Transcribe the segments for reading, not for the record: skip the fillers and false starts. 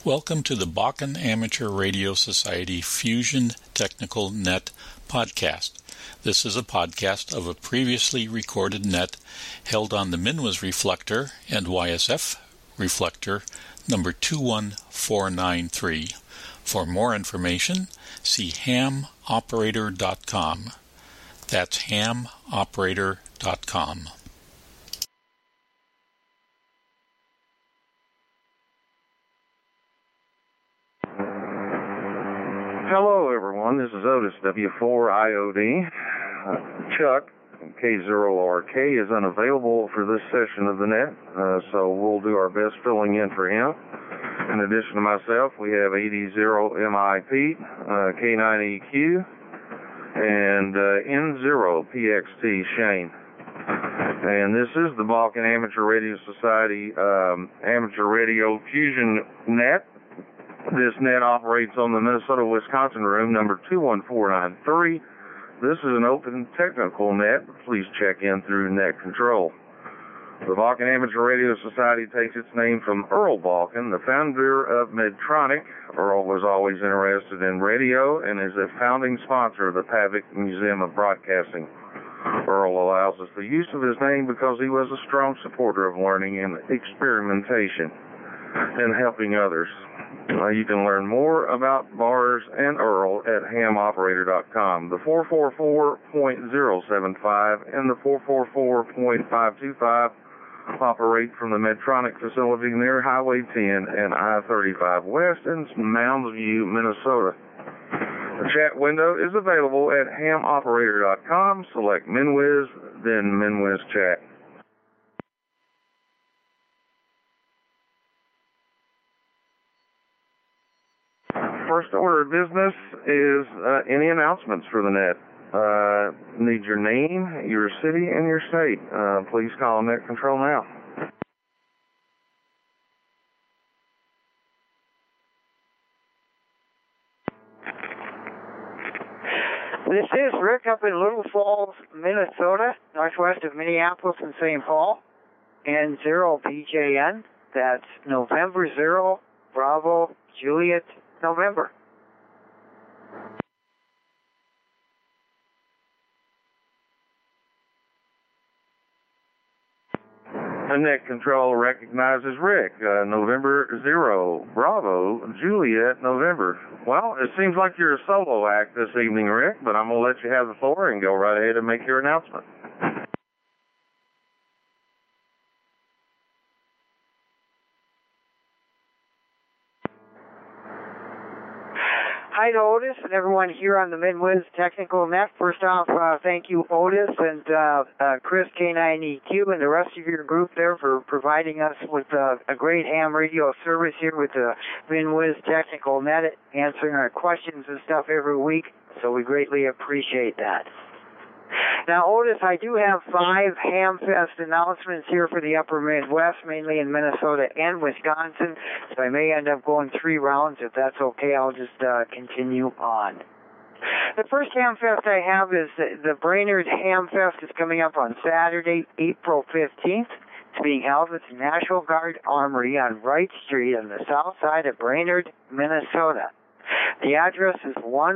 Welcome to the Bakken Amateur Radio Society Fusion Technical Net podcast. This is a podcast of a previously recorded net held on the MNWS reflector and YSF reflector number 21493. For more information, see hamoperator.com. That's hamoperator.com. Hello, everyone. This is Otis, W4IOD. Chuck, K0RK, is unavailable for this session of the net, so we'll do our best filling in for him. In addition to myself, we have AD0MIP, K9EQ, and N0PXT, Shane. And this is the Bakken Amateur Radio Society Amateur Radio Fusion Net. This net operates on the Minnesota-Wisconsin room, number 21493. This is an open technical net. Please check in through net control. The Bakken Amateur Radio Society takes its name from Earl Bakken, the founder of Medtronic. Earl was always interested in radio and is a founding sponsor of the Pavic Museum of Broadcasting. Earl allows us the use of his name because he was a strong supporter of learning and experimentation and helping others. You can learn more about Bars and Earl at hamoperator.com. The 444.075 and the 444.525 operate from the Medtronic facility near Highway 10 and I-35 West in Mounds View, Minnesota. The chat window is available at hamoperator.com. Select MNWS, then MNWS Chat. First order of business is any announcements for the net. Need your name, your city, and your state. Please call Net Control now. This is Rick up in Little Falls, Minnesota, northwest of Minneapolis and St. Paul, N0PJN. That's November 0, Bravo, Juliet, November. The net control recognizes Rick, November 0, Bravo, Juliet, November. Well, it seems like you're a solo act this evening, Rick, but I'm going to let you have the floor and go right ahead and make your announcement. Hi to Otis and everyone here on the MNWS Technical Net. First off, thank you, Otis and Chris K9EQ and the rest of your group there for providing us with a great ham radio service here with the MNWS Technical Net, answering our questions and stuff every week. So we greatly appreciate that. Now, Otis, I do have 5 HamFest announcements here for the upper Midwest, mainly in Minnesota and Wisconsin, so I may end up going 3 rounds. If that's okay, I'll just continue on. The first HamFest I have is the Brainerd HamFest is coming up on Saturday, April 15th. It's being held at the National Guard Armory on Wright Street on the south side of Brainerd, Minnesota. The address is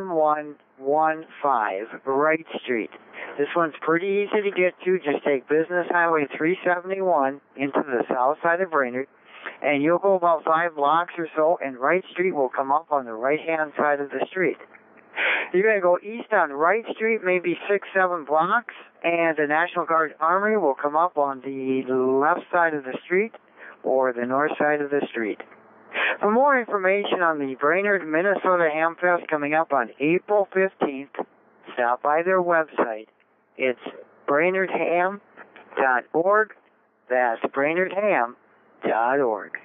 1115 Wright Street. This one's pretty easy to get to. Just take Business Highway 371 into the south side of Brainerd, and you'll go about 5 blocks or so, and Wright Street will come up on the right-hand side of the street. You're going to go east on Wright Street, maybe 6-7 blocks, and the National Guard Armory will come up on the left side of the street or the north side of the street. For more information on the Brainerd, Minnesota HamFest coming up on April 15th, stop by their website. It's brainerdham.org. That's brainerdham.org.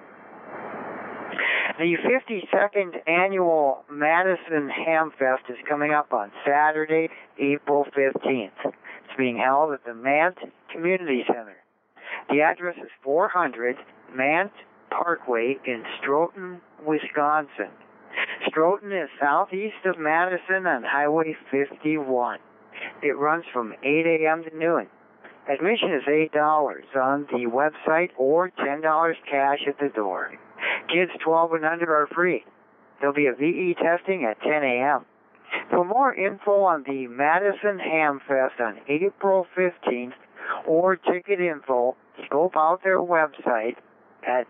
The 52nd annual Madison HamFest is coming up on Saturday, April 15th. It's being held at the Mant Community Center. The address is 400 Mant Parkway in Stoughton, Wisconsin. Stoughton is southeast of Madison on Highway 51. It runs from 8 a.m. to noon. Admission is $8 on the website or $10 cash at the door. Kids 12 and under are free. There'll be a VE testing at 10 a.m. For more info on the Madison Ham Fest on April 15th or ticket info, scope out their website at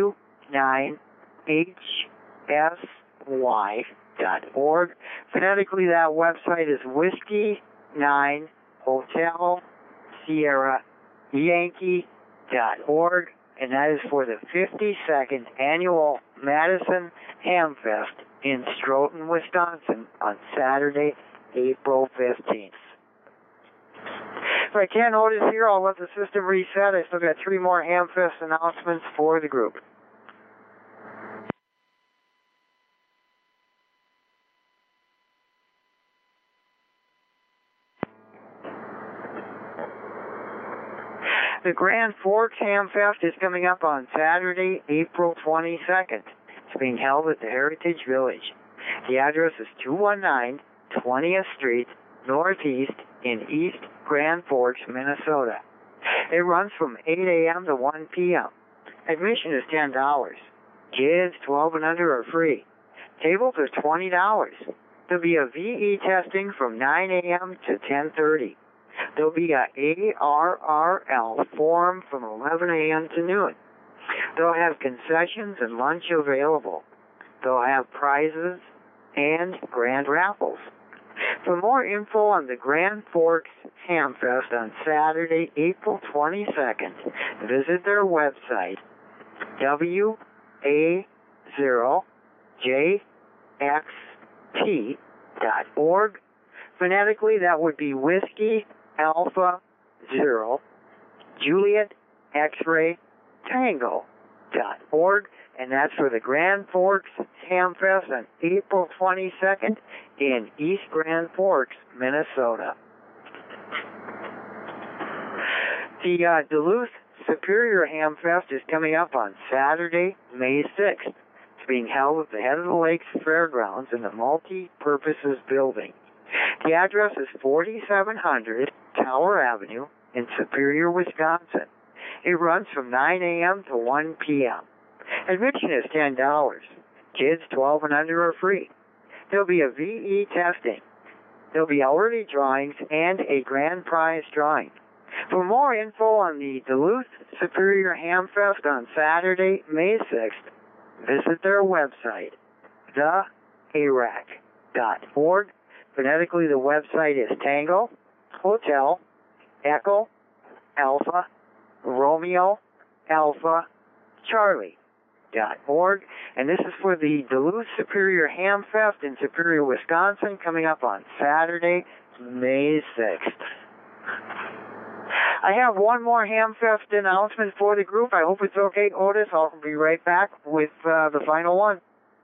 w9hsy.org. Phonetically, that website is Whiskey 9 Hotel Sierra Yankee.org, and that is for the 52nd annual Madison Ham Fest in Stoughton, Wisconsin on Saturday, April 15th. If I can't notice here, I'll let the system reset. I still got 3 more Ham Fest announcements for the group. The Grand Forks Ham Fest is coming up on Saturday, April 22nd. It's being held at the Heritage Village. The address is 219 20th Street, Northeast, in East Grand Forks, Minnesota. It runs from 8 a.m. to 1 p.m. Admission is $10. Kids 12 and under are free. Tables are $20. There'll be a VE testing from 9 a.m. to 10:30. There'll be a ARRL forum from 11 a.m. to noon. They'll have concessions and lunch available. They'll have prizes and grand raffles. For more info on the Grand Forks Ham Fest on Saturday, April 22nd, visit their website, wa0jxt.org. Phonetically, that would be Whiskey Alpha 0 Juliet X-Ray Tango.org, and that's for the Grand Forks Ham Fest on April 22nd in East Grand Forks, Minnesota. The Duluth Superior Ham Fest is coming up on Saturday, May 6th. It's being held at the Head of the Lakes Fairgrounds in the Multi-Purposes Building. The address is 4700 Tower Avenue in Superior, Wisconsin. It runs from 9 a.m. to 1 p.m. Admission is $10. Kids 12 and under are free. There'll be a VE testing. There'll be early drawings and a grand prize drawing. For more info on the Duluth Superior Ham Fest on Saturday, May 6th, visit their website, thearac.org. Phonetically, the website is Tango, Hotel, Echo, Alpha, Romeo, Alpha, Charlie.org. And this is for the Duluth Superior Ham Fest in Superior, Wisconsin, coming up on Saturday, May 6th. I have one more Ham Fest announcement for the group. I hope it's okay, Otis. I'll be right back with the final one.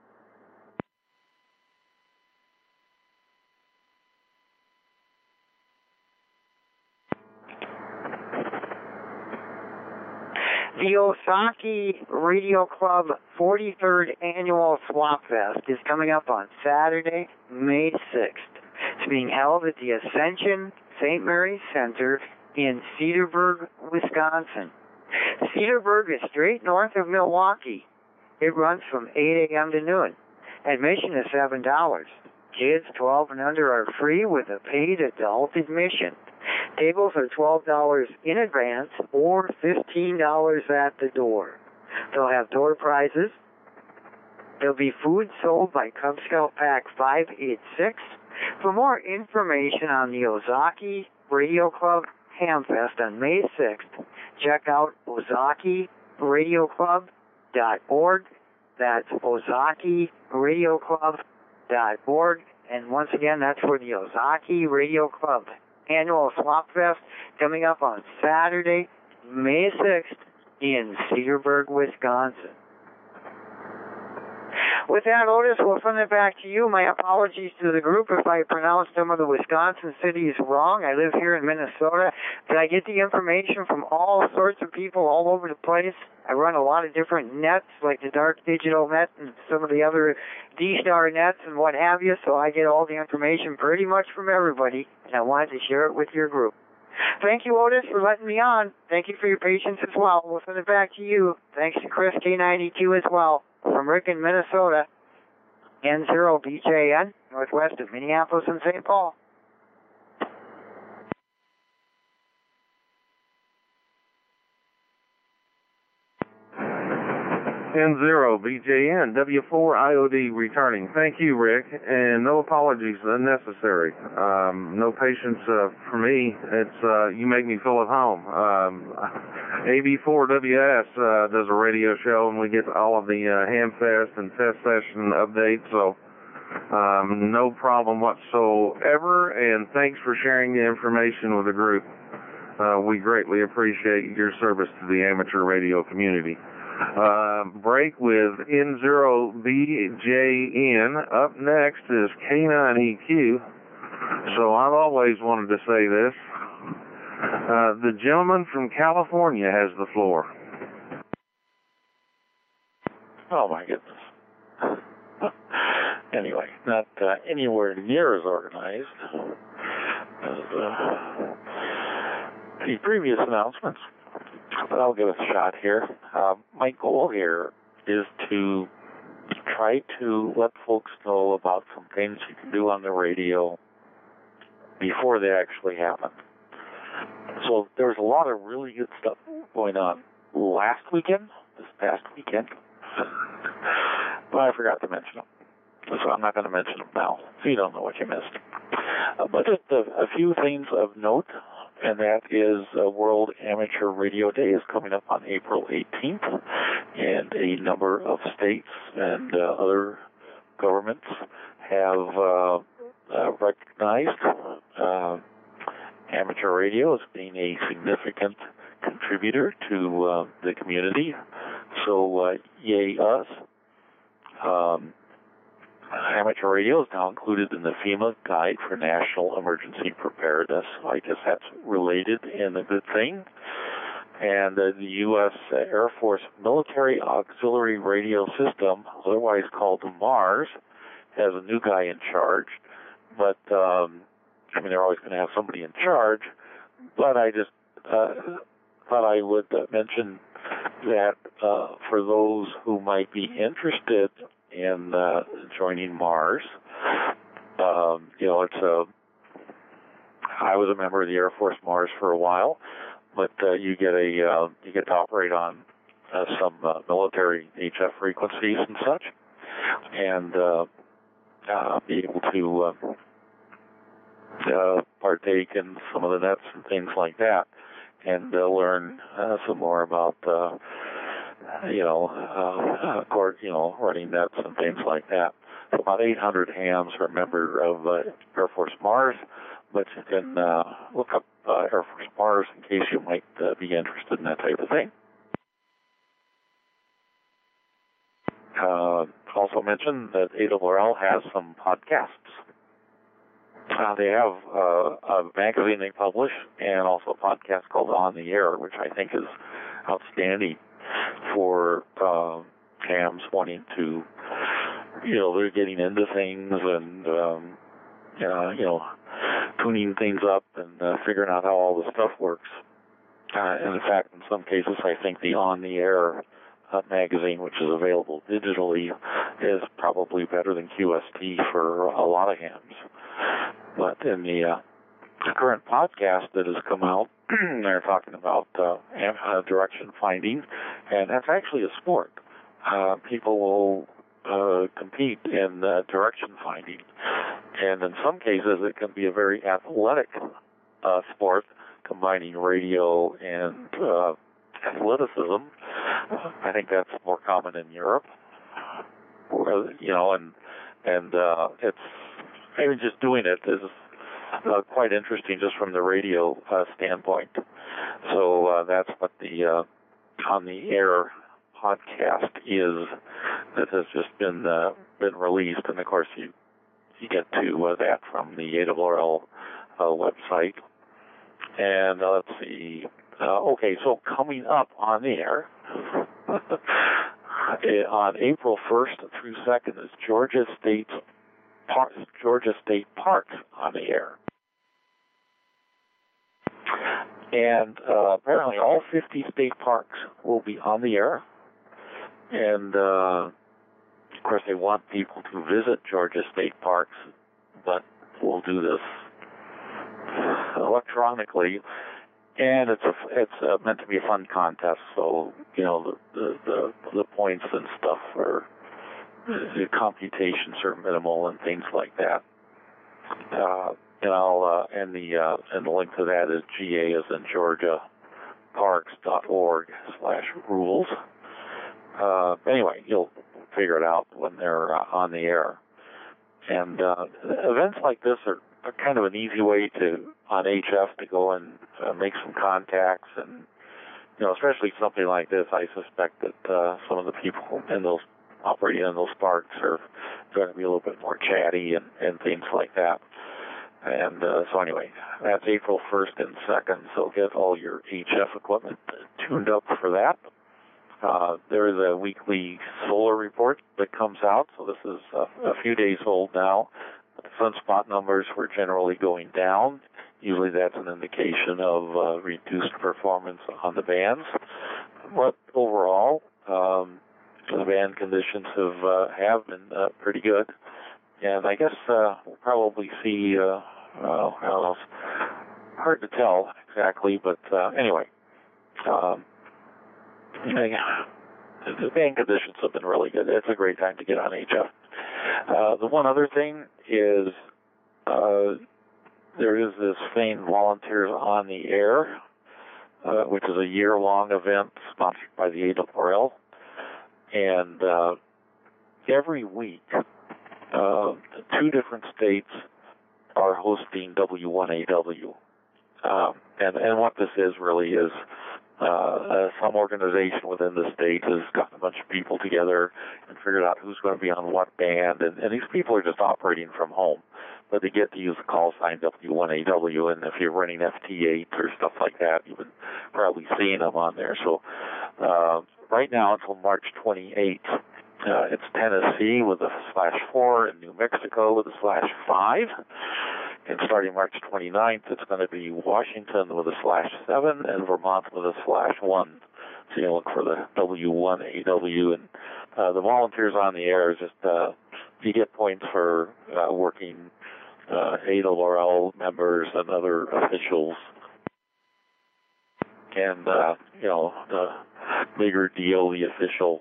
The Ozaukee Radio Club 43rd Annual Swap Fest is coming up on Saturday, May 6th. It's being held at the Ascension St. Mary's Center in Cedarburg, Wisconsin. Cedarburg is straight north of Milwaukee. It runs from 8 a.m. to noon. Admission is $7. Kids 12 and under are free with a paid adult admission. Tables are $12 in advance or $15 at the door. They'll have door prizes. There'll be food sold by Cub Scout Pack 586. For more information on the Ozaukee Radio Club Ham Fest on May 6th, check out OzaukeeRadioClub.org. That's OzaukeeRadioClub.org. And once again, that's for the Ozaukee Radio Club Annual Swap Fest coming up on Saturday, May 6th in Cedarburg, Wisconsin. With that, Otis, we'll send it back to you. My apologies to the group if I pronounced some of the Wisconsin cities wrong. I live here in Minnesota, but I get the information from all sorts of people all over the place. I run a lot of different nets, like the Dark Digital Net and some of the other D-Star nets and what have you, so I get all the information pretty much from everybody, and I wanted to share it with your group. Thank you, Otis, for letting me on. Thank you for your patience as well. We'll send it back to you. Thanks to Chris K92 as well. from Rick in Minnesota, N0BJN, northwest of Minneapolis and St. Paul. N0BJN, W4IOD returning. Thank you, Rick, and no apologies unnecessary. No patience for me. It's you make me feel at home. AB4WS does a radio show, and we get all of the Hamfest and Fest Session updates, so no problem whatsoever, and thanks for sharing the information with the group. We greatly appreciate your service to the amateur radio community. Break with N0BJN. Up next is K9EQ. So I've always wanted to say this. The gentleman from California has the floor. Oh, my goodness. Anyway, not anywhere near as organized as the previous announcements. But I'll give it a shot here. My goal here is to try to let folks know about some things you can do on the radio before they actually happen. So there was a lot of really good stuff going on this past weekend, but I forgot to mention them. So I'm not going to mention them now, so you don't know what you missed. But just a few things of note, and that is World Amateur Radio Day is coming up on April 18th, and a number of states and other governments have recognized amateur radio as being a significant contributor to the community. So, yay us. Amateur radio is now included in the FEMA Guide for National Emergency Preparedness. I guess that's related and a good thing. And the U.S. Air Force Military Auxiliary Radio System, otherwise called MARS, has a new guy in charge. But, they're always going to have somebody in charge. But I just thought I would mention that for those who might be interested in joining Mars. I was a member of the Air Force Mars for a while, but you get to operate on some military HF frequencies and such, and be able to partake in some of the nets and things like that, and learn some more about running nets and things like that. So about 800 hams are a member of Air Force Mars, but you can look up Air Force Mars in case you might be interested in that type of thing. Also mentioned that ARRL has some podcasts. They have a magazine they publish and also a podcast called On the Air, which I think is outstanding for hams wanting to, they're getting into things and, tuning things up and figuring out how all the stuff works. And in fact, in some cases, I think the On the Air magazine, which is available digitally, is probably better than QST for a lot of hams. But in the current podcast that has come out, they're talking about direction finding, and that's actually a sport. People will compete in direction finding, and in some cases it can be a very athletic sport, combining radio and athleticism. I think that's more common in Europe, and it's just doing it is quite interesting just from the radio standpoint. So that's what the On the Air podcast is that has just been released, and of course you get to that from the ARRL website. And let's see. Okay, so coming up on the air on April 1st through 2nd is Georgia State Park on the air. And apparently all 50 state parks will be on the air. And course, they want people to visit Georgia state parks, but we'll do this electronically, and it's meant to be a fun contest. So the points and stuff are the computations are minimal and things like that. And the link to that is GA as in Georgia parks.org/rules. Anyway, you'll figure it out when they're on the air. And events like this are kind of an easy way on HF to go and make some contacts. And, especially something like this, I suspect that some of the people operating in those parks are going to be a little bit more chatty and things like that. And so anyway, that's April 1st and 2nd, so get all your HF equipment tuned up for that. There is a weekly solar report that comes out, so this is a few days old now. The sunspot numbers were generally going down. Usually that's an indication of reduced performance on the bands. But overall, the band conditions have been pretty good. And I guess we'll probably see, it's hard to tell exactly, but anyway, the band conditions have been really good. It's a great time to get on HF. The one other thing is there is this famed Volunteers on the Air, which is a year-long event sponsored by the ARRL. And every week, 2 different states are hosting W1AW. And what this is really is some organization within the state has gotten a bunch of people together and figured out who's going to be on what band. And these people are just operating from home, but they get to use the call sign W1AW. And if you're running FT8 or stuff like that, you've been probably seeing them on there. So right now until March 28th, it's Tennessee with a /4 and New Mexico with a /5. And starting March 29th, it's going to be Washington with a /7 and Vermont with a /1. So you look for the W1AW. And the Volunteers on the Air is just, you get points for working ARRL members and other officials. And, the bigger deal, the official,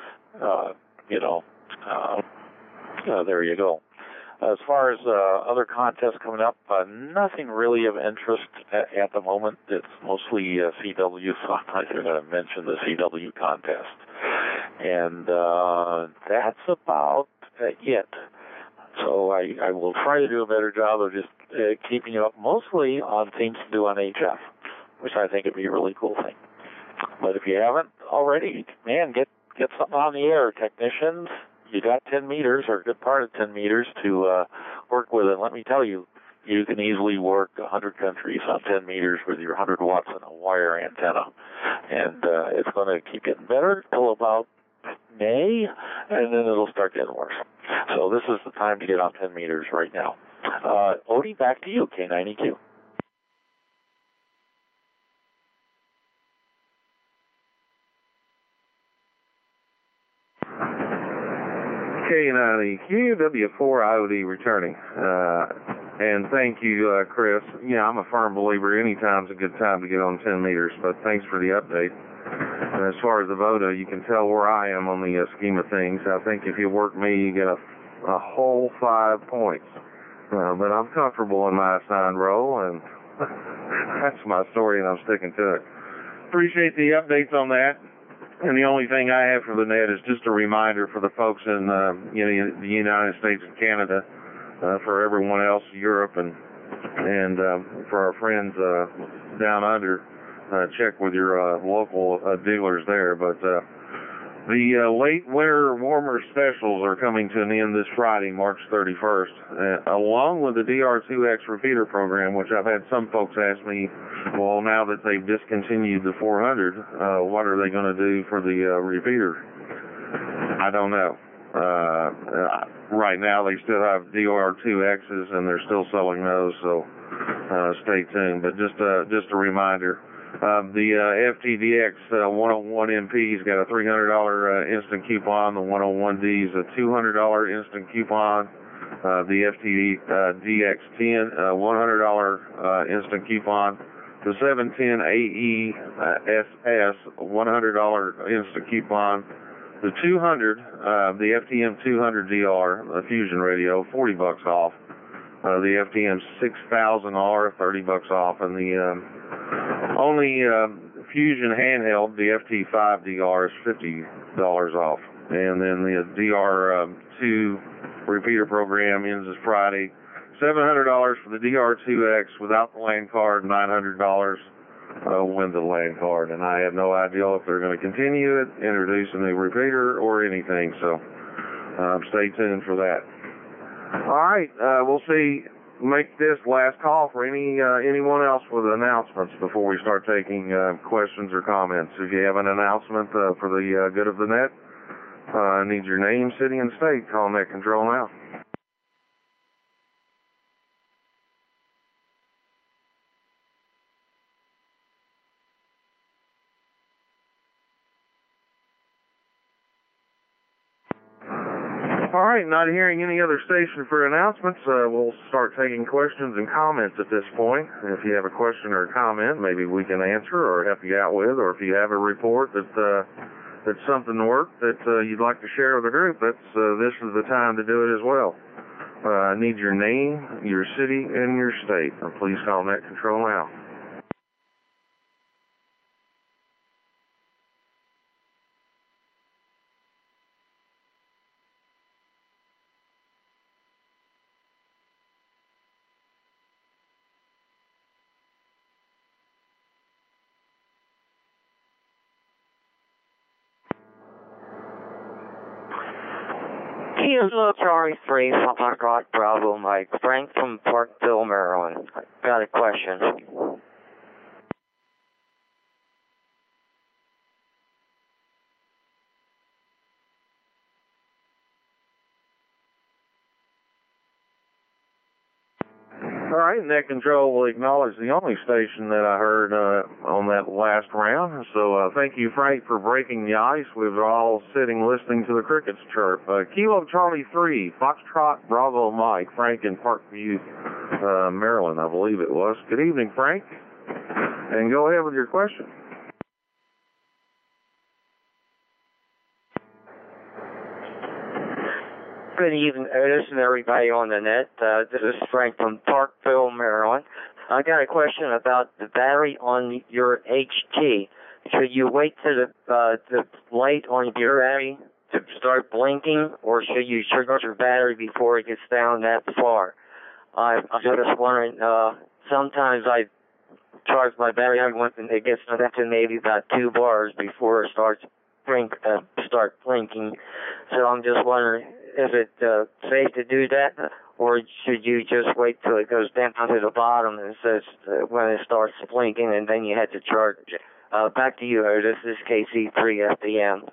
there you go. As far as other contests coming up, nothing really of interest at the moment. It's mostly CW, so I'm not even going to mention the CW contest. And that's about it. So I will try to do a better job of just keeping you up mostly on things to do on HF, which I think would be a really cool thing. But if you haven't already, man, get something on the air, technicians. You got 10 meters, or a good part of 10 meters, to work with. And let me tell you, you can easily work 100 countries on 10 meters with your 100 watts and a wire antenna. And it's going to keep getting better till about May, and then it'll start getting worse. So this is the time to get on 10 meters right now. Odie, back to you, K9EQ. K9EQ, W4IOD returning. And thank you, Chris. Yeah, I'm a firm believer any time's a good time to get on 10 meters, but thanks for the update. As far as the VODA, you can tell where I am on the scheme of things. I think if you work me, you get a whole 5 points. But I'm comfortable in my assigned role, and that's my story, and I'm sticking to it. Appreciate the updates on that. And the only thing I have for the net is just a reminder for the folks in the United States and Canada, for everyone else, Europe, and for our friends down under, check with your local dealers there. But the late winter warmer specials are coming to an end this Friday, March 31st, along with the DR2X repeater program, which I've had some folks ask me, well, now that they've discontinued the 400, what are they going to do for the repeater? I don't know. Right now they still have DR2Xs and they're still selling those, so stay tuned. But just a reminder, The FTDX 101MP has got a $300 instant coupon. The 101D is a $200 instant coupon. The FTDX10 $100 instant coupon. The 710AE SS $100 instant coupon. The 200, the FTM 200DR, the Fusion radio, $40 off. The FTM 6000R, $30 off, and the only Fusion handheld, the FT5DR, is $50 off. And then the DR2 repeater program ends this Friday. $700 for the DR2X without the LAN card, $900 with the LAN card. And I have no idea if they're going to continue it, introduce a new repeater, or anything. So stay tuned for that. All right, we'll see. Make this last call for anyone else with announcements before we start taking questions or comments. If you have an announcement for the good of the net, I need your name, city, and state. Call Net Control now. All right, not hearing any other station for announcements, we'll start taking questions and comments at this point. If you have a question or a comment, maybe we can answer or help you out with, or if you have a report that something worked that you'd like to share with the group, this is the time to do it as well. I need your name, your city, and your state. Please call Net Control now. Kilo Charlie 3, Papa God Bravo Mike, Frank from Parkville, Maryland. Got a question. All right, Net Control will acknowledge the only station that I heard on that last round. So thank you, Frank, for breaking the ice. We were all sitting listening to the crickets chirp. Kilo Charlie 3, Foxtrot Bravo Mike, Frank in Parkview, Maryland, I believe it was. Good evening, Frank. And go ahead with your question. Good evening, Otis, and everybody on the net. This is Frank from Parkville, Maryland. I got a question about the battery on your HT. Should you wait till the light on your battery to start blinking, or should you charge your battery before it gets down that far? I'm just wondering, sometimes I charge my battery, it gets down to maybe about 2 bars before it starts blinking. So I'm just wondering, is it safe to do that, or should you just wait till it goes down to the bottom and says when it starts blinking, and then you have to charge it? Back to you, Otis. This is KC3FDM.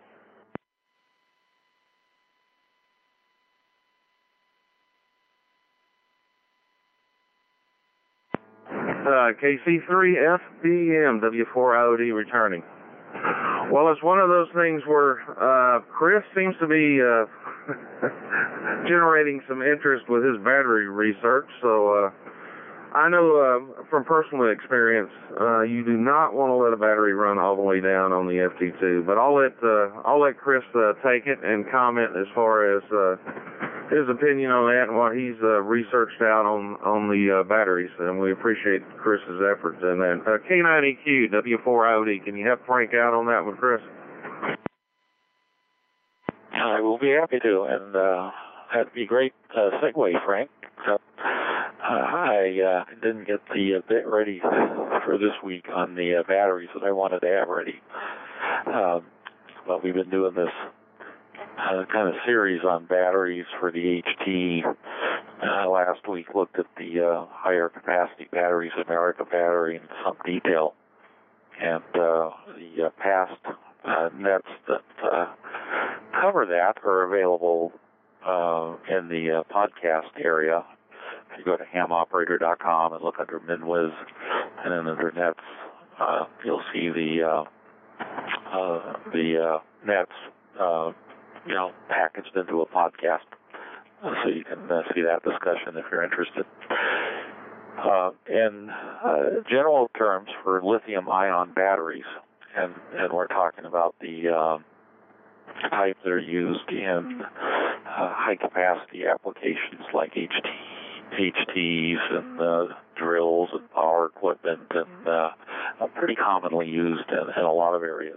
KC3FDM, W4IOD returning. Well, it's one of those things where Chris seems to be generating some interest with his battery research. So I know from personal experience, you do not want to let a battery run all the way down on the FT2. But I'll let Chris take it and comment as far as his opinion on that and what he's researched out on the batteries. And we appreciate Chris's efforts. And then K9EQ, W4IOD, can you help Frank out on that one, Chris? I will be happy to, and that'd be a great segue, Frank. I didn't get the bit ready for this week on the batteries that I wanted to have ready. But we've been doing this kind of series on batteries for the HT. Last week looked at the higher capacity batteries, America battery, in some detail. And the past nets that cover that are available in the podcast area. If you go to hamoperator.com and look under MinWiz and then under nets, you'll see the nets, packaged into a podcast. So you can see that discussion if you're interested. In general terms for lithium-ion batteries, and we're talking about the type that are used in high-capacity applications like HTs and drills and power equipment, and pretty commonly used in a lot of areas.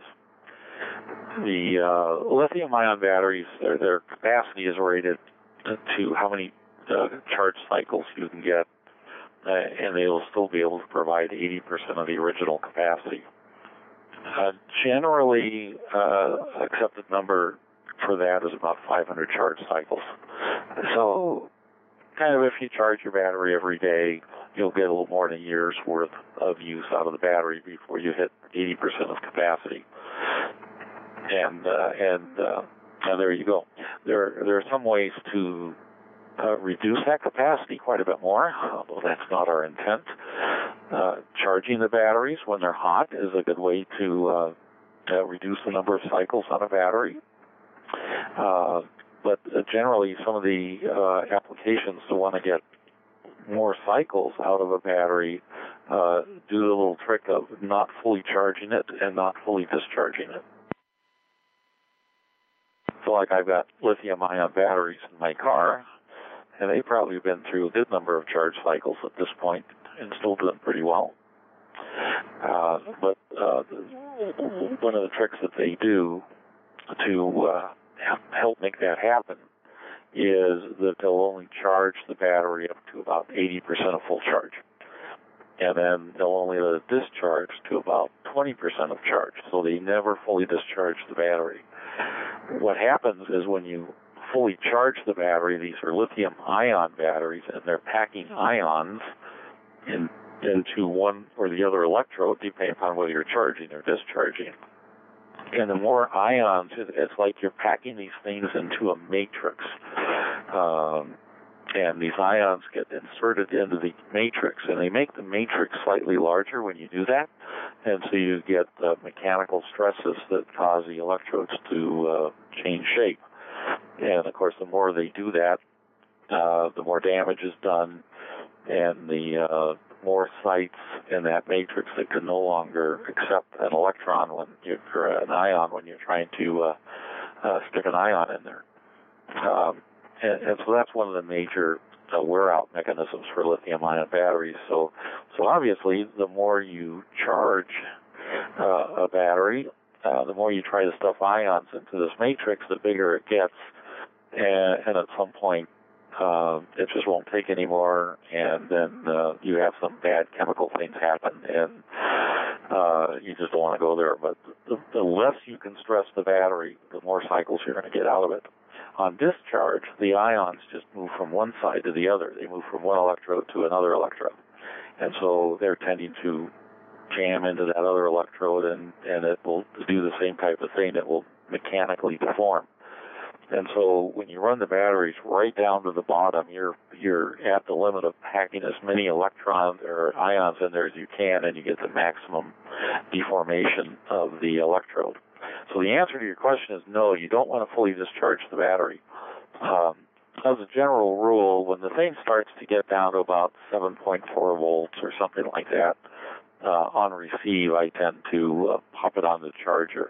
The lithium-ion batteries, their capacity is rated to how many charge cycles you can get, and they will still be able to provide 80% of the original capacity. Generally, accepted number for that is about 500 charge cycles. So, kind of if you charge your battery every day, you'll get a little more than a year's worth of use out of the battery before you hit 80% of capacity. And there you go. There are some ways to reduce that capacity quite a bit more, although that's not our intent. Charging the batteries when they're hot is a good way to reduce the number of cycles on a battery. But generally, some of the applications that want to get more cycles out of a battery do the little trick of not fully charging it and not fully discharging it. So like I've got lithium-ion batteries in my car, and they've probably been through a good number of charge cycles at this point and still doing pretty well. But one of the tricks that they do to help make that happen is that they'll only charge the battery up to about 80% of full charge. And then they'll only let it discharge to about 20% of charge. So they never fully discharge the battery. What happens is when you fully charge the battery, these are lithium-ion batteries, and they're packing ions into one or the other electrode, depending upon whether you're charging or discharging. And the more ions, it's like you're packing these things into a matrix. And these ions get inserted into the matrix, and they make the matrix slightly larger when you do that. And so you get mechanical stresses that cause the electrodes to change shape. And, of course, the more they do that, the more damage is done, and the more sites in that matrix that can no longer accept an electron or an ion when you're trying to stick an ion in there. And so that's one of the major wear-out mechanisms for lithium-ion batteries. So obviously, the more you charge a battery, the more you try to stuff ions into this matrix, the bigger it gets. And at some point, it just won't take anymore, and then you have some bad chemical things happen, and you just don't want to go there. But the less you can stress the battery, the more cycles you're going to get out of it. On discharge, the ions just move from one side to the other. They move from one electrode to another electrode. And so they're tending to jam into that other electrode, and it will do the same type of thing. It will mechanically deform. And so when you run the batteries right down to the bottom, you're at the limit of packing as many electrons or ions in there as you can, and you get the maximum deformation of the electrode. So the answer to your question is no, you don't want to fully discharge the battery. As a general rule, when the thing starts to get down to about 7.4 volts or something like that, on receive, I tend to pop it on the charger.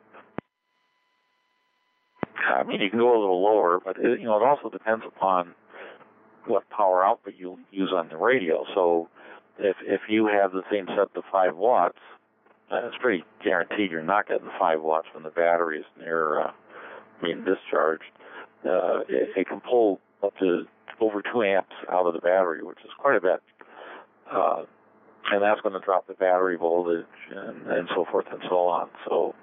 I mean, you can go a little lower, but it also depends upon what power output you use on the radio. So if you have the thing set to 5 watts, it's pretty guaranteed you're not getting 5 watts when the battery is near being discharged. It can pull up to over 2 amps out of the battery, which is quite a bit. And that's going to drop the battery voltage and so forth and so on. So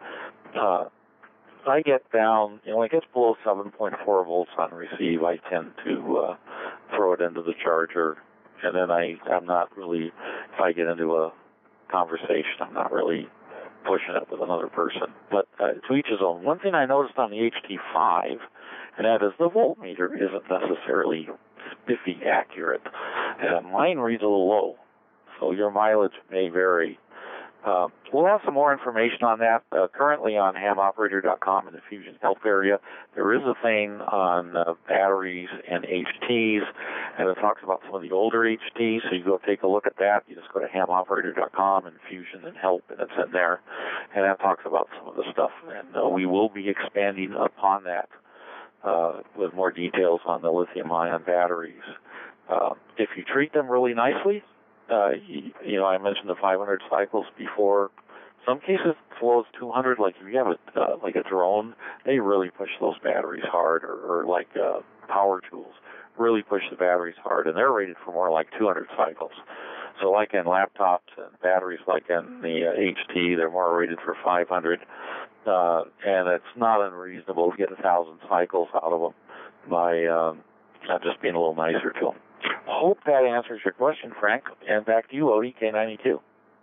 I get down, when it gets below 7.4 volts on receive, I tend to throw it into the charger. And then I'm not really, if I get into a conversation, I'm not really pushing it with another person. But to each his own. One thing I noticed on the HT5, and that is the voltmeter isn't necessarily spiffy accurate. Mine reads a little low, so your mileage may vary. We'll have some more information on that. Currently on hamoperator.com in the Fusion Health area, there is a thing on batteries and HTs, and it talks about some of the older HTs, so you go take a look at that. You just go to hamoperator.com and Fusion and Help, and it's in there, and that talks about some of the stuff. And we will be expanding upon that with more details on the lithium-ion batteries. If you treat them really nicely, I mentioned the 500 cycles before. Some cases flows 200. Like if you have a drone, they really push those batteries hard, or like power tools really push the batteries hard, and they're rated for more like 200 cycles. So like in laptops and batteries, like in the HT, they're more rated for 500, and it's not unreasonable to get 1,000 cycles out of them by just being a little nicer to them. Hope that answers your question, Frank. And back to you, Odie, K92.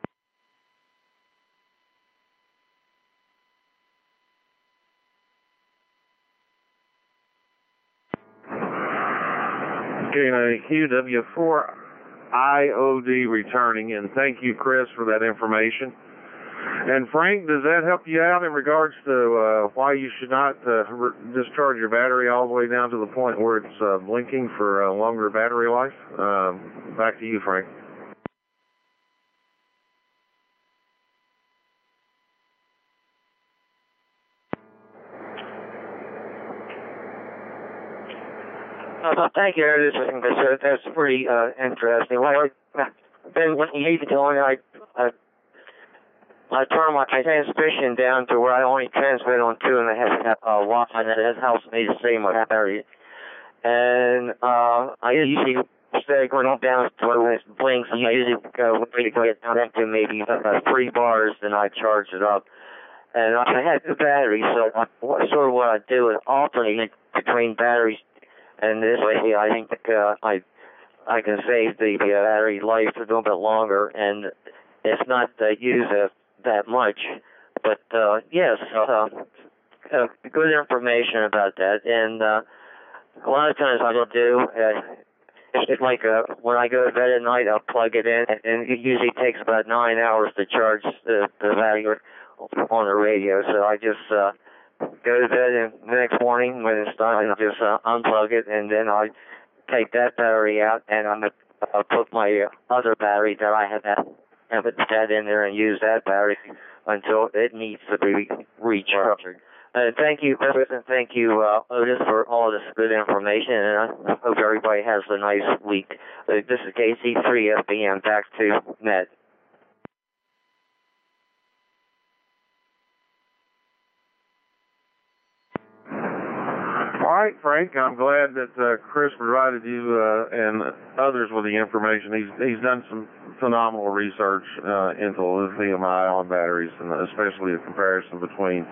K92 W4IOD returning, and thank you, Chris, for that information. And Frank, does that help you out in regards to why you should not discharge your battery all the way down to the point where it's blinking for a longer battery life? Back to you, Frank. Thank you, that's pretty interesting. Well, then when you get going, I turn my transmission down to where I only transmit on 2.5 watts, and that helps me to save my battery. And I usually stay going on down to when it blinks. I usually go get down to maybe 3 bars, then I charge it up. And I had 2 batteries, so what I do is alternate between batteries, and this way I think I can save the battery life a little bit longer, and it's not used that much. But yes, good information about that. And a lot of times what I'll do, it's like when I go to bed at night, I'll plug it in, and it usually takes about 9 hours to charge the battery on the radio. So I just go to bed, and the next morning when it's done, I just unplug it, and then I take that battery out, and I'll put my other battery that I have had in there and use that battery until it needs to be recharged. Thank you, President. Thank you, Otis, for all this good information, and I hope everybody has a nice week. This is KC3FBM, back to Ned. All right, Frank, I'm glad that Chris provided you and others with the information. He's done some phenomenal research into lithium-ion batteries, and especially a comparison between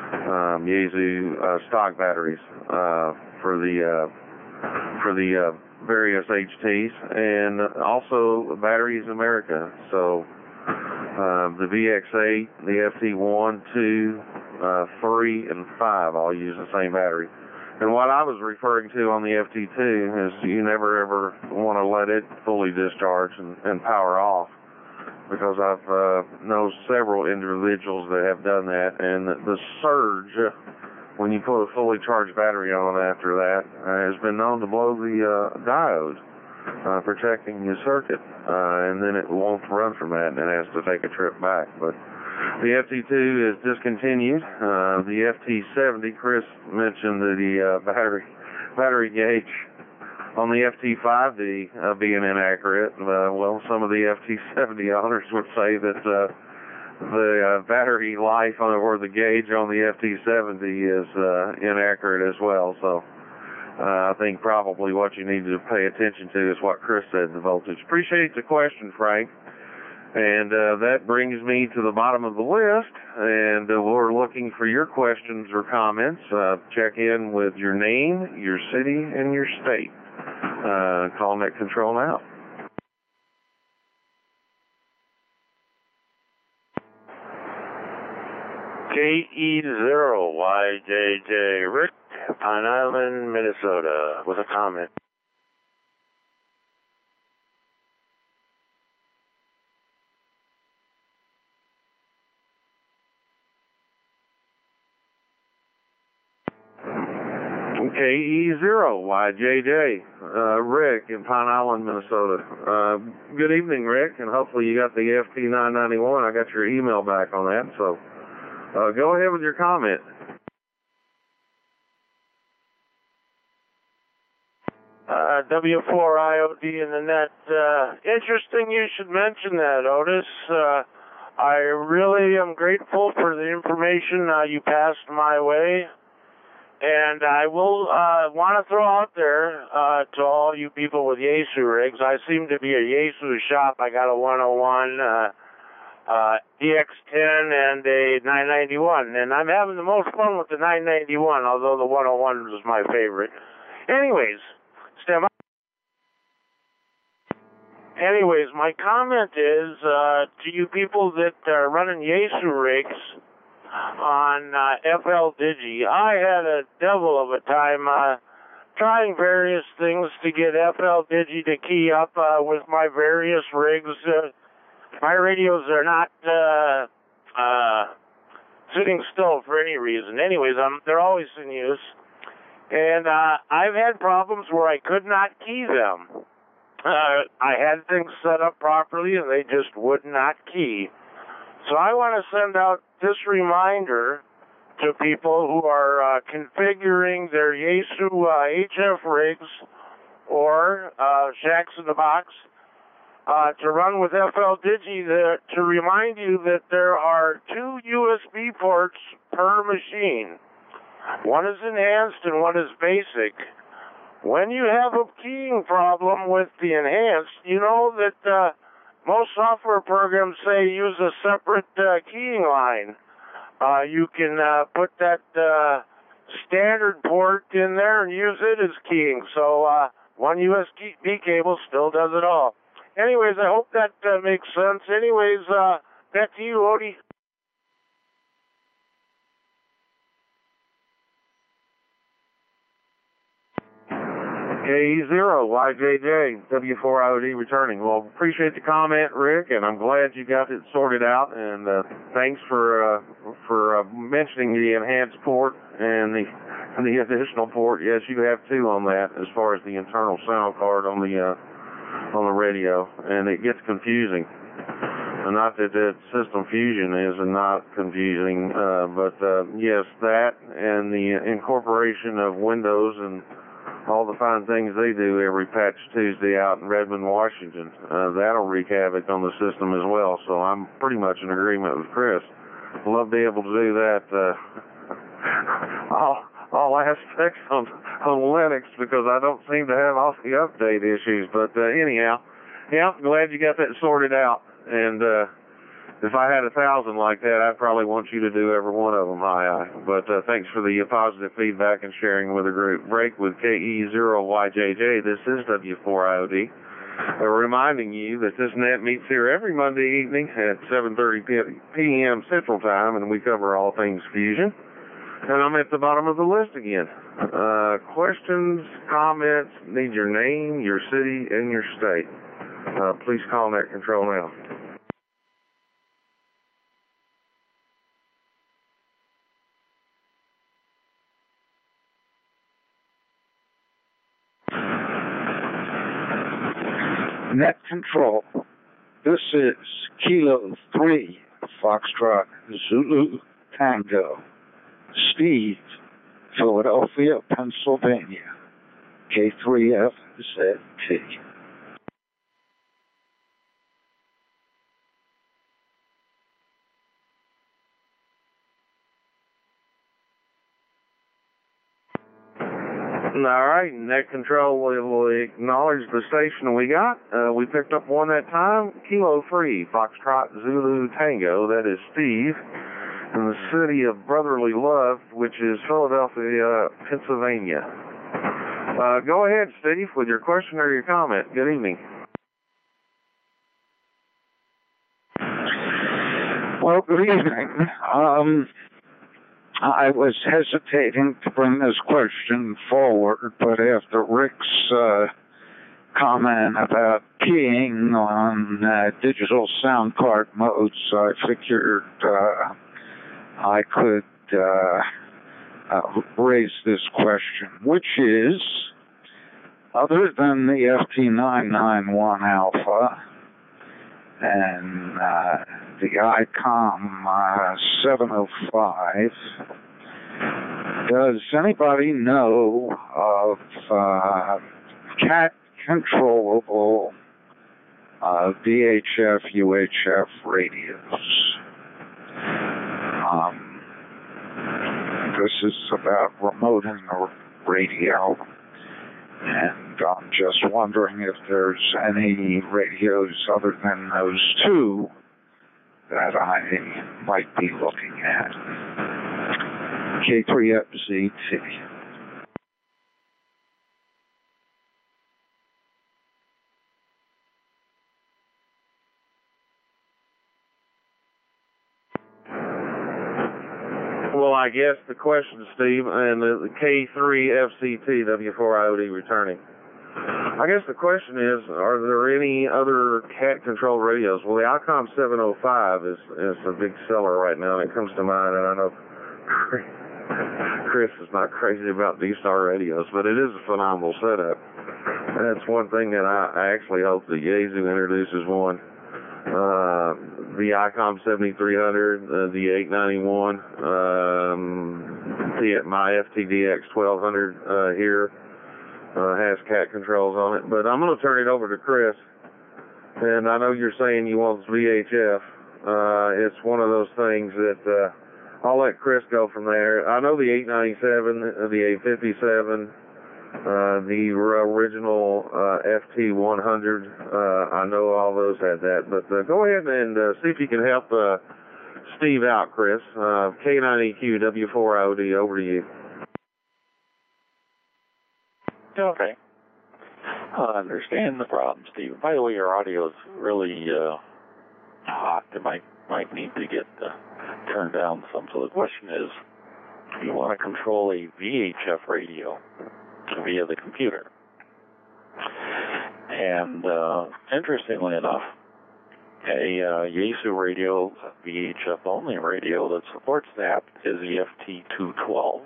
Yaesu stock batteries for the various HTs, and also Batteries America. So the VX8, the FT1, 2, 3, and 5 all use the same battery. And what I was referring to on the FT2 is you never ever want to let it fully discharge and power off, because I've known several individuals that have done that, and the surge when you put a fully charged battery on after that has been known to blow the diode, protecting the circuit, and then it won't run from that, and it has to take a trip back. But the FT2 is discontinued. The FT70, Chris mentioned the battery gauge on the FT5D being inaccurate. Well, some of the FT70 owners would say that the battery life or the gauge on the FT70 is inaccurate as well. So I think probably what you need to pay attention to is what Chris said, the voltage. Appreciate the question, Frank. And that brings me to the bottom of the list, and we're looking for your questions or comments. Check in with your name, your city, and your state. Call Net Control now. KE0YJJ Rick, Pine Island, Minnesota, with a comment. KE0YJJ, Rick in Pine Island, Minnesota. Good evening, Rick, and hopefully you got the FT991. I got your email back on that, so go ahead with your comment. W4IOD in the net. Interesting you should mention that, Otis. I really am grateful for the information you passed my way. And I will want to throw out there to all you people with Yaesu rigs. I seem to be a Yaesu shop. I got a 101 DX10 and a 991. And I'm having the most fun with the 991, although the 101 was my favorite. Anyways, my comment is to you people that are running Yaesu rigs on FL Digi. I had a devil of a time trying various things to get FL Digi to key up with my various rigs. My radios are not sitting still for any reason. Anyways, they're always in use. And I've had problems where I could not key them. I had things set up properly and they just would not key. So I want to send out this reminder to people who are configuring their Yaesu HF rigs or Shacks in the Box to run with FL Digi to remind you that there are 2 USB ports per machine. One is enhanced and one is basic. When you have a keying problem with the enhanced, you know that most software programs say use a separate keying line. You can put that standard port in there and use it as keying. So one USB cable still does it all. Anyways, I hope that makes sense. Anyways, back to you, Odie. KE0YJJ, W4IOD returning. Well, appreciate the comment, Rick, and I'm glad you got it sorted out. And thanks for mentioning the enhanced port and the additional port. Yes, you have 2 on that as far as the internal sound card on the radio, and it gets confusing. And not that System Fusion is not confusing, but yes, that and the incorporation of Windows and all the fine things they do every Patch Tuesday out in Redmond, Washington. That'll wreak havoc on the system as well, so I'm pretty much in agreement with Chris. Love to be able to do that all aspects on Linux, because I don't seem to have all the update issues. But anyhow, yeah, glad you got that sorted out. And if I had 1,000 like that, I'd probably want you to do every one of them. But thanks for the positive feedback and sharing with the group. Break with KE0YJJ. This is W4IOD. Reminding you that this net meets here every Monday evening at 7:30 p.m. Central Time, and we cover all things Fusion. And I'm at the bottom of the list again. Questions, comments, need your name, your city, and your state. Please call Net Control now. Net Control. This is Kilo 3, Foxtrot, Zulu, Tango. Steve, Philadelphia, Pennsylvania. K3FZT. All right, Net Control will acknowledge the station we got. We picked up one that time. Kilo 3, Foxtrot, Zulu, Tango. That is Steve in the city of brotherly love, which is Philadelphia, Pennsylvania. Go ahead, Steve, with your question or your comment. Good evening. Well, good evening. I was hesitating to bring this question forward, but after Rick's comment about keying on digital sound card modes, I figured I could raise this question, which is, other than the FT991 Alpha and the ICOM 705, does anybody know of cat-controllable VHF, UHF radios? This is about remoting the radio, and I'm just wondering if there's any radios other than those two that I might be looking at. K3FZT. Well, I guess the question, Steve, and the K3FCT W4IOD returning. I guess the question is, are there any other cat-controlled radios? Well, the ICOM 705 is a big seller right now, and it comes to mind, and I know Chris is not crazy about D-Star radios, but it is a phenomenal setup. And that's one thing that I actually hope that Yaesu introduces one. The ICOM 7300, the 891, my FTDX 1200 here has cat controls on it. But I'm going to turn it over to Chris. And I know you're saying you want VHF. It's one of those things that I'll let Chris go from there. I know the 897, the 857, the original FT100, I know all those had that, but go ahead and see if you can help Steve out, Chris. K9EQ W4IOD, over to you. Okay. I understand the problem, Steve. By the way, your audio is really hot. It might need to get turned down some. So the question is, you want to control a VHF radio via the computer. And interestingly enough, a Yaesu radio, VHF only radio that supports that is the FT212.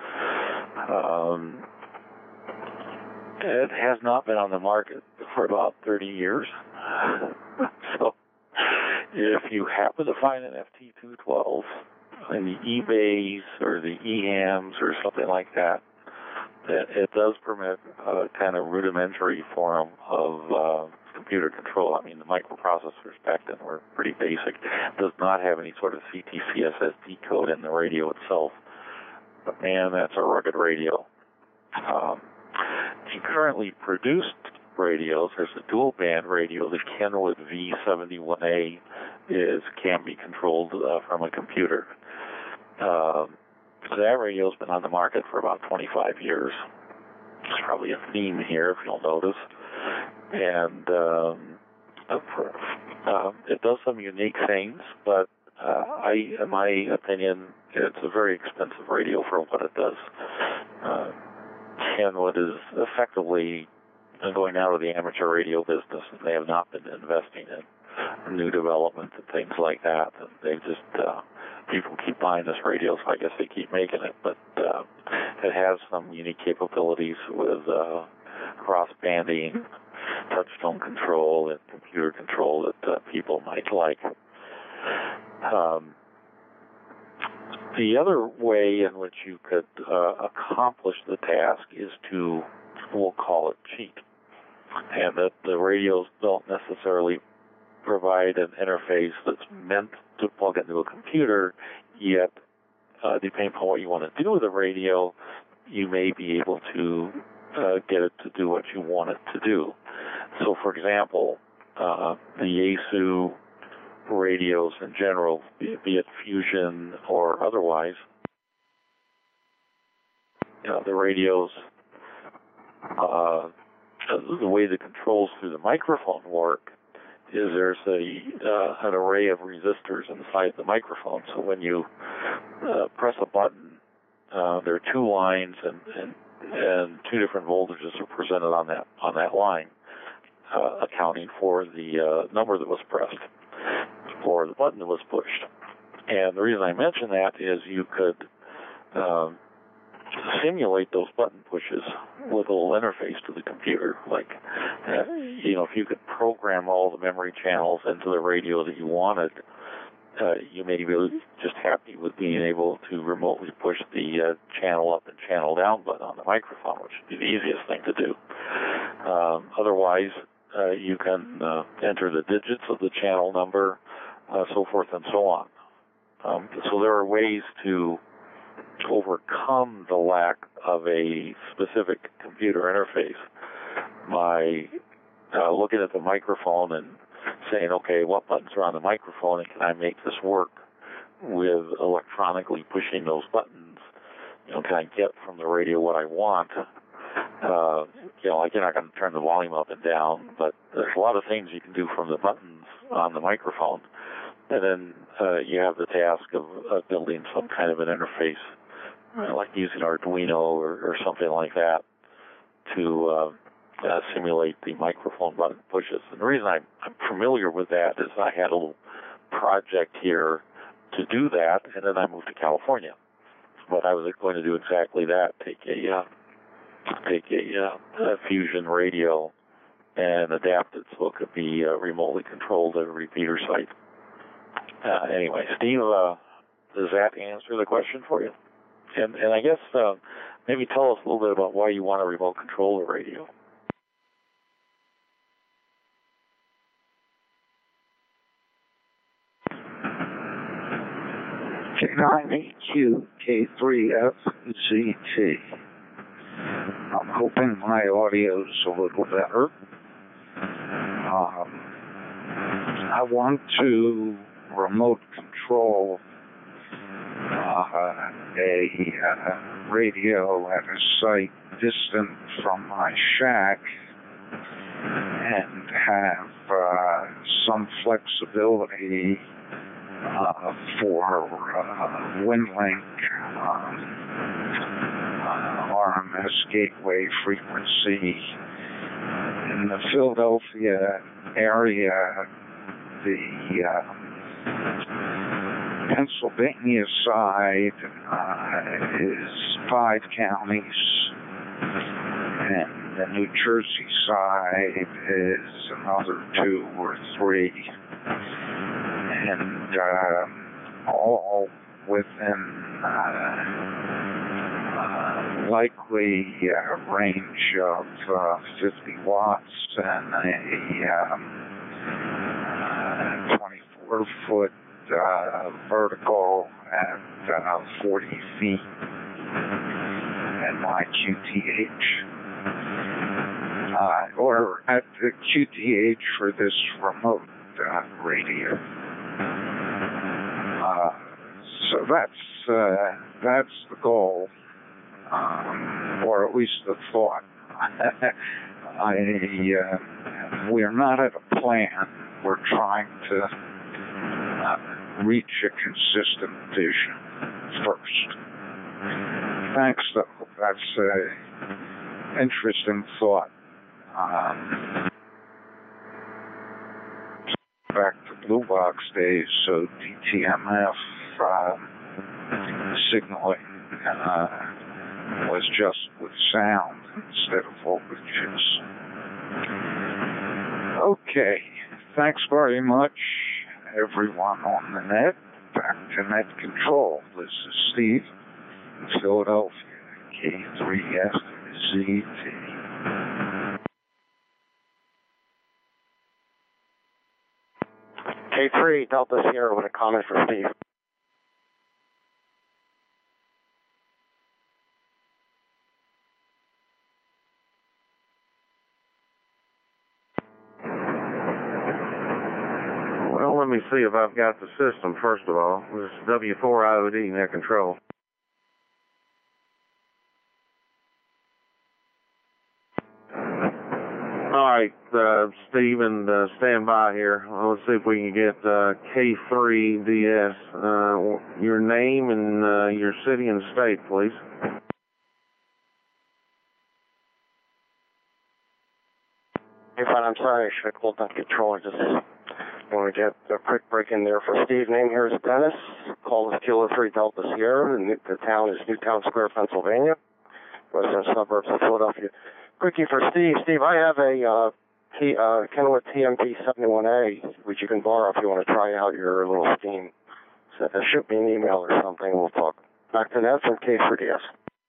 It has not been on the market for about 30 years. So if you happen to find an FT212 in the eBays or the eHams or something like that, it does permit a kind of rudimentary form of computer control. I mean, the microprocessors back then were pretty basic. It does not have any sort of CTCSSD code in the radio itself. But man, that's a rugged radio. The currently produced radios, there's a dual band radio, the Kenwood V71A can be controlled from a computer. That radio's been on the market for about 25 years. There's probably a theme here, if you'll notice. And it does some unique things, but in my opinion, it's a very expensive radio for what it does. Kenwood is effectively going out of the amateur radio business. They have not been investing in new development and things like that. They just people keep buying this radio, so I guess they keep making it. But it has some unique capabilities with cross-banding, touch-tone control, and computer control that people might like. The other way in which you could accomplish the task is to, we'll call it, cheat. And that the radios don't necessarily provide an interface that's meant to plug into a computer, yet depending on what you want to do with the radio, you may be able to get it to do what you want it to do. So, for example, the Yaesu radios in general, be it Fusion or otherwise, the radios, the way the controls through the microphone work is there's an array of resistors inside the microphone. So when you press a button, there are two lines and two different voltages are presented on that line, accounting for the number that was pressed or the button that was pushed. And the reason I mention that is you could simulate those button pushes with a little interface to the computer. Like, if you could program all the memory channels into the radio that you wanted, you may be just happy with being able to remotely push the channel up and channel down button on the microphone, which would be the easiest thing to do. Otherwise, you can enter the digits of the channel number, so forth and so on. So there are ways to overcome the lack of a specific computer interface by looking at the microphone and saying, okay, what buttons are on the microphone, and can I make this work with electronically pushing those buttons? Can I get from the radio what I want? Like you're not going to turn the volume up and down, but there's a lot of things you can do from the buttons on the microphone. And then you have the task of building some kind of an interface, like using Arduino or something like that to simulate the microphone button pushes. And the reason I'm familiar with that is I had a little project here to do that, and then I moved to California. But I was going to do exactly that, take a Fusion radio and adapt it so it could be remotely controlled at a repeater site. Anyway, Steve, does that answer the question for you? And I guess maybe tell us a little bit about why you want to remote control the radio. K9AQ K3FZT. I'm hoping my audio's a little better. I want to remote control a radio at a site distant from my shack and have some flexibility for WinLink RMS gateway frequency. In the Philadelphia area, the Pennsylvania side is 5 counties, and the New Jersey side is another 2 or 3, and all within likely range of 50 watts and a 24-foot vertical at 40 feet at my QTH, or at the QTH for this remote radio. So that's the goal, or at least the thought. We're not at a plan. We're trying to reach a consistent vision first. Thanks, though. That's an interesting thought. Back to Blue Box days, so DTMF signaling was just with sound instead of voltages. Okay, thanks very much, everyone on the net. Back to Net Control. This is Steve in Philadelphia, K3FZT. K3, Delta Sierra with a comment for Steve. Well, let me see if I've got the system, first of all. This is W4IOD Net Control. All right, Stephen, stand by here. Let's see if we can get K3DS. Your name and your city and state, please. Hey, fine, I'm sorry. I should have called that controller. Just want to get a quick break in there for Steve. Name here is Dennis. Call is Kilo 3 Delta Sierra. The town is Newtown Square, Pennsylvania. western suburbs of Philadelphia. Quickie for Steve. Steve, I have a Kenwood TMP 71A, which you can borrow if you want to try out your little scheme. So shoot me an email or something, we'll talk. Back to that from K3DS.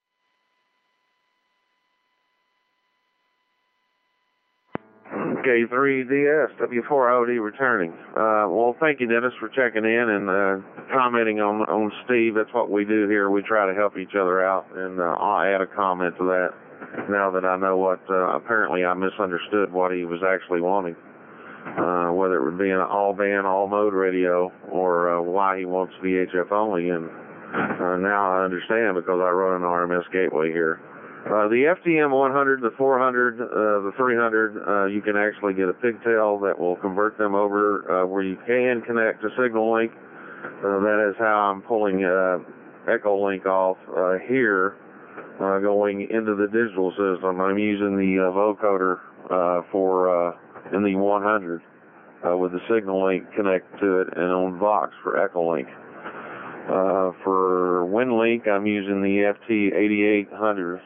K3DS, W4IOD returning. Well, thank you, Dennis, for checking in and commenting on Steve. That's what we do here. We try to help each other out, and I'll add a comment to that now that I know what, apparently I misunderstood what he was actually wanting, whether it would be an all-band, all-mode radio, or why he wants VHF only, and now I understand because I run an RMS gateway here. The FTM 100, the 400, the 300, you can actually get a pigtail that will convert them over where you can connect to Signal Link. That is how I'm pulling Echo Link off here, going into the digital system. I'm using the vocoder in the 100 with the Signal Link connected to it, and on Vox for Echo Link. For WinLink, I'm using the FT8800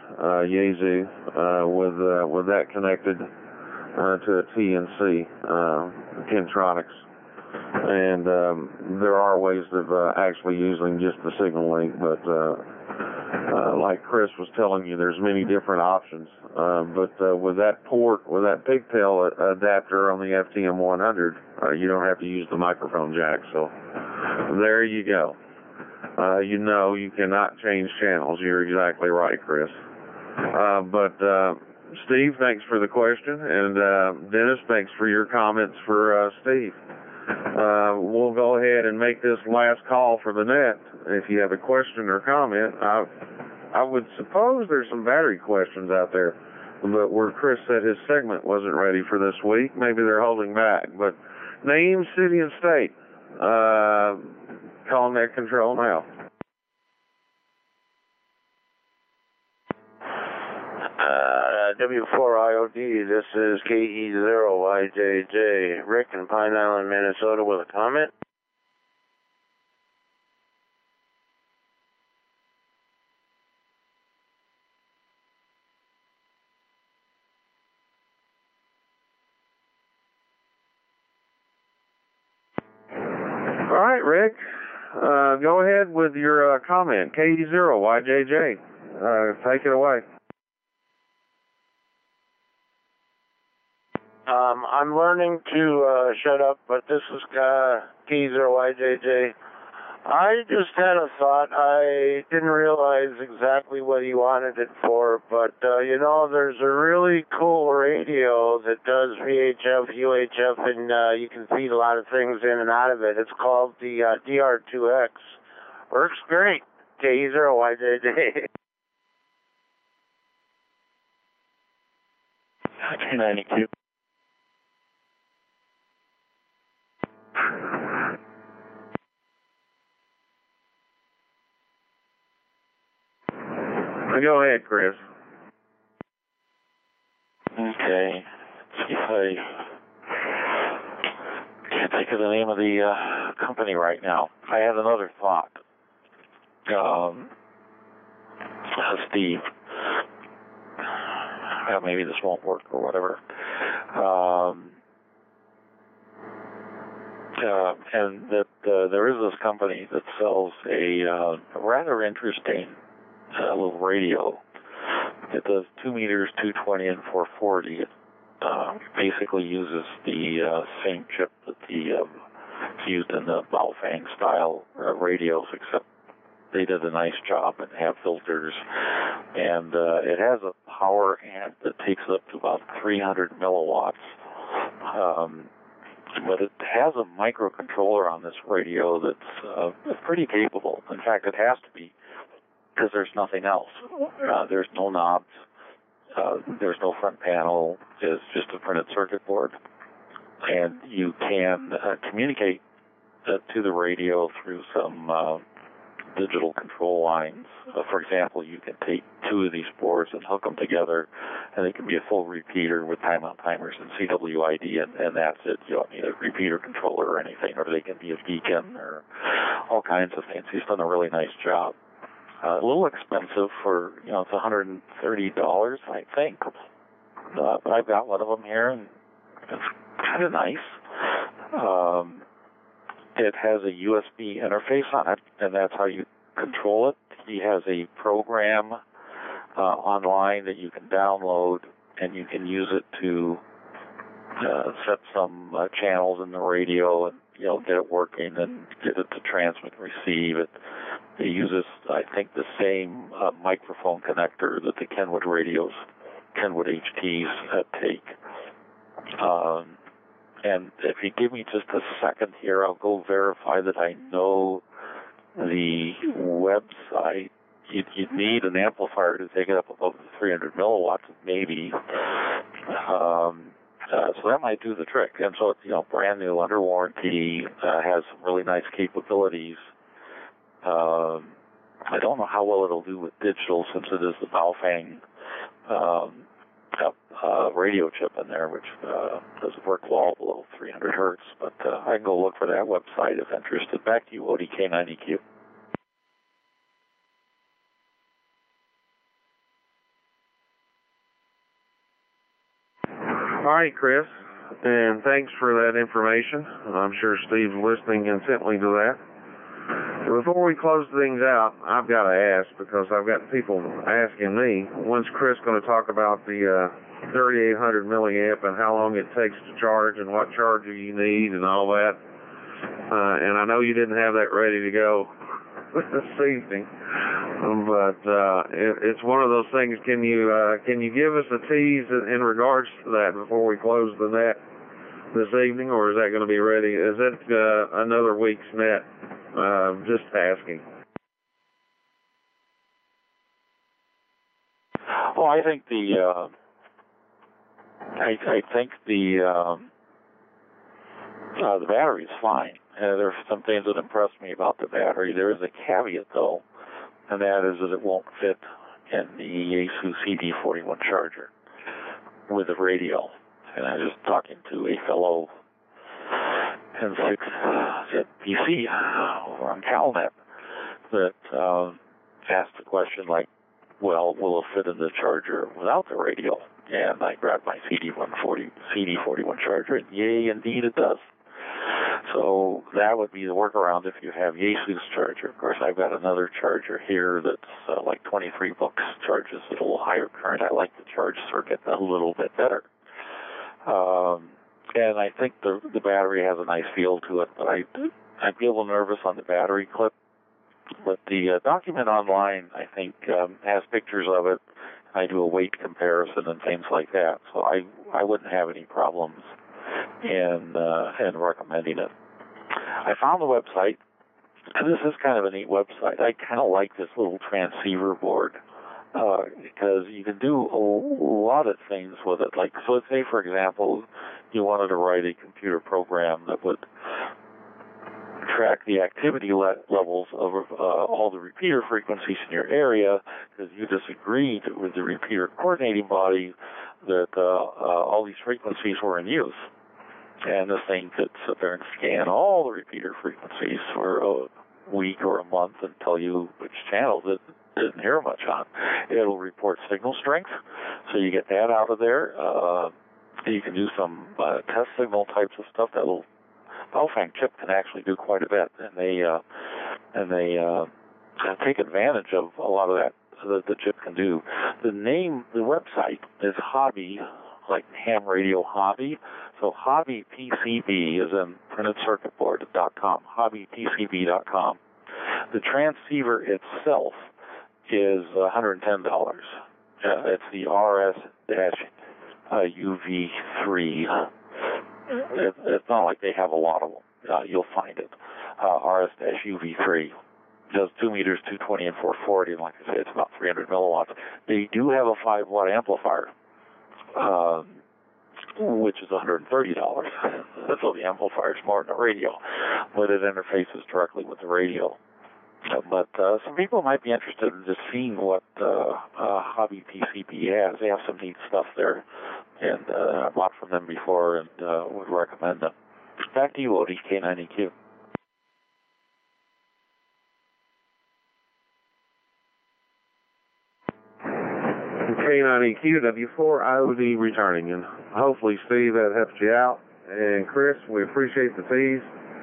Yaesu with that connected to a TNC, Kintronics. And there are ways of actually using just the Signal Link, but like Chris was telling you, there's many different options. But with that port, with that pigtail adapter on the FTM 100, you don't have to use the microphone jack. So there you go. You know you cannot change channels. You're exactly right, Chris. But Steve, thanks for the question. And Dennis, thanks for your comments for Steve. We'll go ahead and make this last call for the net. If you have a question or comment, I would suppose there's some battery questions out there. But where Chris said his segment wasn't ready for this week, maybe they're holding back. But name, city, and state. Call net control now. W4IOD, this is KE0YJJ. Rick in Pine Island, Minnesota with a comment. All right, Rick. Go ahead with your comment. KE0YJJ. Take it away. I'm learning to shut up, but this is K0YJJ. I just had a thought. I didn't realize exactly what he wanted it for, but, there's a really cool radio that does VHF, UHF, and you can feed a lot of things in and out of it. It's called the DR2X. Works great. K0YJJ. K92. Go ahead, Chris. Okay. See if I can't think of the name of the company right now. I had another thought. Steve. Well, maybe this won't work or whatever. And that there is this company that sells a rather interesting little radio. It does 2 meters, 220, and 440. It basically uses the same chip that the used in the Baofeng style radios, except they did a nice job and have filters. And it has a power amp that takes up to about 300 milliwatts. But it has a microcontroller on this radio that's pretty capable. In fact, it has to be, because there's nothing else. There's no knobs. There's no front panel. It's just a printed circuit board. And you can communicate to the radio through some digital control lines. For example, you can take 2 of these boards and hook them together, and they can be a full repeater with timeout timers and CWID, and that's it. You don't need a repeater controller or anything, or they can be a beacon or all kinds of things. He's done a really nice job. A little expensive for, it's $130, I think. But I've got one of them here, and it's kind of nice. It has a USB interface on it, and that's how you control it. He has a program online that you can download, and you can use it to set some channels in the radio and, get it working and get it to transmit and receive it. It uses, I think, the same microphone connector that the Kenwood radios, Kenwood HTs take. And if you give me just a second here, I'll go verify that I know the website. You'd need an amplifier to take it up above the 300 milliwatts, maybe. So that might do the trick. And so it's, brand new, under warranty, has some really nice capabilities. I don't know how well it'll do with digital, since it is the Baofeng radio chip in there, which doesn't work well below 300 hertz. But I can go look for that website if interested. Back to you, ODK90Q. All right, Chris, and thanks for that information. I'm sure Steve's listening intently to that. Before we close things out, I've got to ask, because I've got people asking me, when's Chris going to talk about the 3800 milliamp and how long it takes to charge and what charger you need and all that? And I know you didn't have that ready to go this evening, but it's one of those things. Can you give us a tease in regards to that before we close the net this evening, or is that going to be ready? Is it another week's net? Just asking. Well, I think the battery is fine. There are some things that impress me about the battery. There is a caveat, though, and that is that it won't fit in the Yaesu CD41 charger with the radio. And I was just talking to a fellow N6 PC over on CalNet that asked the question like, well, will it fit in the charger without the radio? And I grabbed my CD41 charger, and yay, indeed it does. So that would be the workaround if you have Yaesu's charger. Of course, I've got another charger here that's like 23 bucks, charges at a little higher current. I like the charge circuit a little bit better. And I think the battery has a nice feel to it, but I'd be a little nervous on the battery clip. But the document online, I think, has pictures of it. I do a weight comparison and things like that, so I wouldn't have any problems in recommending it. I found the website, and this is kind of a neat website. I kind of like this little transceiver board because you can do a lot of things with it. Like, so let's say, for example, you wanted to write a computer program that would track the activity levels of all the repeater frequencies in your area, because you disagreed with the repeater coordinating body that all these frequencies were in use. And this thing could sit there and scan all the repeater frequencies for a week or a month and tell you which channels it didn't hear much on. It'll report signal strength, so you get that out of there. You can do some test signal types of stuff. That little Baofeng chip can actually do quite a bit, and they take advantage of a lot of that the chip can do. The website is Hobby, like ham radio hobby. So Hobby PCB is in printedcircuitboard.com, hobbypcb.com. The transceiver itself is $110. It's the RS-UV3. It's not like they have a lot of them. You'll find it. RS-UV3. Does 2 meters, 220 and 440, and like I say, it's about 300 milliwatts. They do have a 5-watt amplifier, which is $130. So the amplifier is more than a radio, but it interfaces directly with the radio. But some people might be interested in just seeing what Hobby PCB has. They have some neat stuff there, and I bought from them before and would recommend them. Back to you, ODK90Q. K9EQ, W4IOD returning. And hopefully, Steve, that helps you out. And Chris, we appreciate the tease.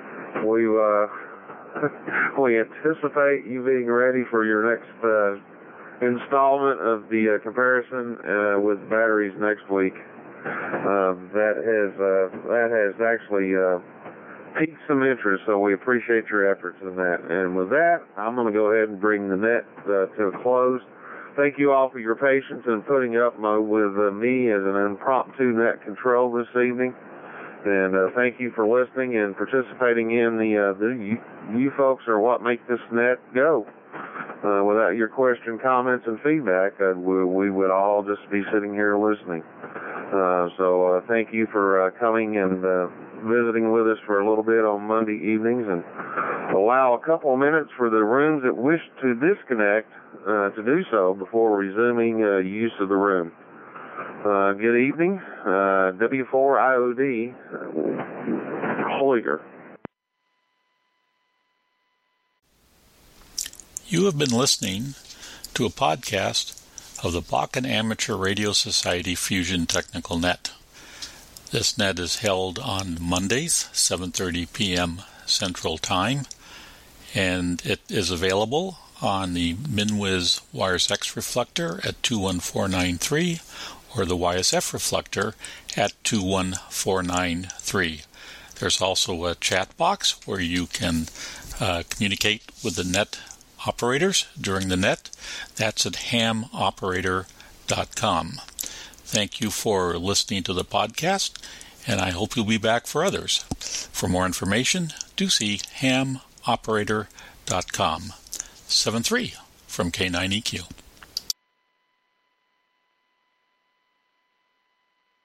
We anticipate you being ready for your next installment of the comparison with batteries next week. That has actually piqued some interest, so we appreciate your efforts in that. And with that, I'm going to go ahead and bring the net to a close. Thank you all for your patience in putting up with me as an impromptu net control this evening. And thank you for listening and participating in you folks are what make this net go. Without your question, comments, and feedback, we would all just be sitting here listening. So thank you for coming and visiting with us for a little bit on Monday evenings, and allow a couple of minutes for the rooms that wish to disconnect to do so before resuming use of the room. Good evening. W4IOD, Holger. You have been listening to a podcast of the Bakken Amateur Radio Society Fusion Technical Net. This net is held on Mondays, 7:30 p.m. Central Time, and it is available on the MinWiz WiresX reflector at 21493 or the YSF reflector at 21493. There's also a chat box where you can communicate with the net operators during the net. That's at hamoperator.com. Thank you for listening to the podcast, and I hope you'll be back for others. For more information, do see hamoperator.com. 7-3 from K9EQ.